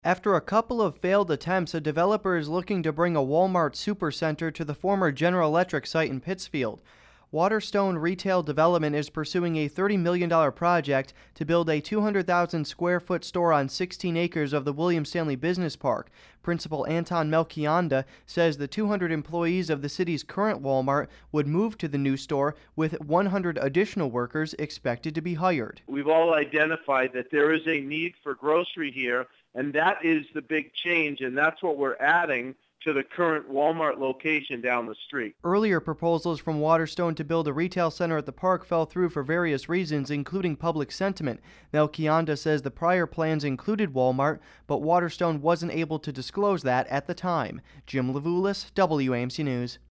After a couple of failed attempts, a developer is looking to bring a Walmart supercenter to the former General Electric site in Pittsfield. Waterstone Retail Development is pursuing a $30 million project to build a 200,000 square foot store on 16 acres of the William Stanley Business Park. Principal Anton Melchionda says the 200 employees of the city's current Walmart would move to the new store, with 100 additional workers expected to be hired. We've all identified that there is a need for grocery here, and that is the big change, and that's what we're adding to the current Walmart location down the street. Earlier proposals from Waterstone to build a retail center at the park fell through for various reasons, including public sentiment. Melchionda says the prior plans included Walmart, but Waterstone wasn't able to disclose that at the time. Jim Levulis, WAMC News.